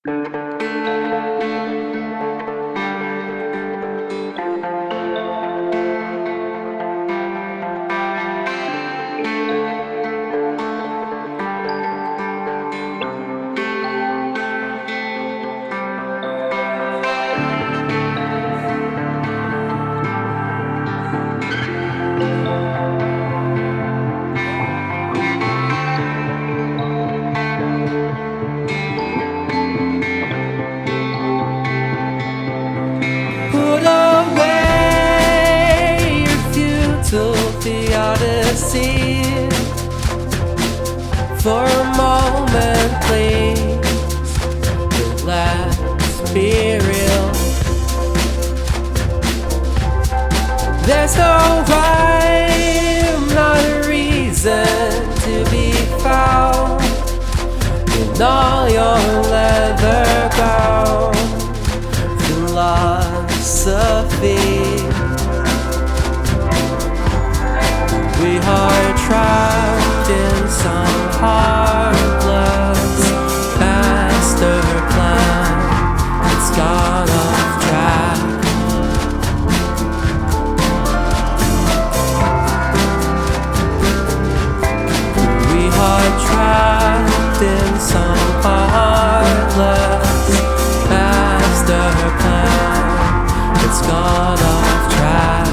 Put away your futile theodicy. For a moment, please, let's be real. There's no rhyme, not a reason to be found in all your leather gown philosophy. We are trapped in some heartless master plan. It's gone off track. We are trapped in some heartless master plan. It's gone off track.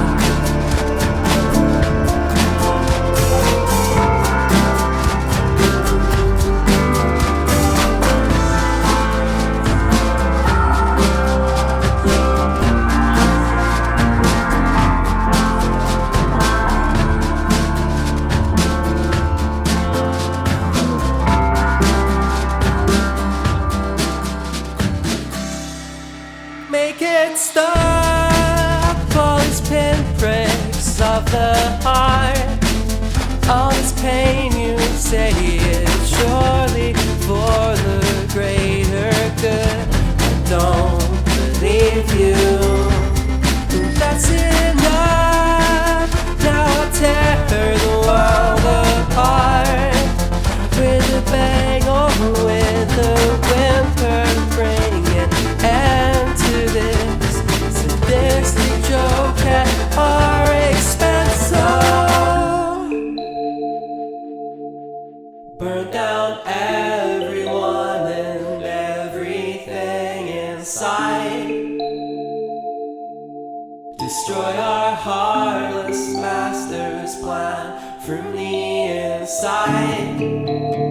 Make it stop, all these pinpricks of the heart, all this pain you say is surely for the greater good. I don't believe you. That's enough. Now I'll tear the world apart with a bang or with a whimper. Bring it end to this sadistic joke at our expense. Burn down everyone and everything in sight. Destroy our heartless master's plan from the inside.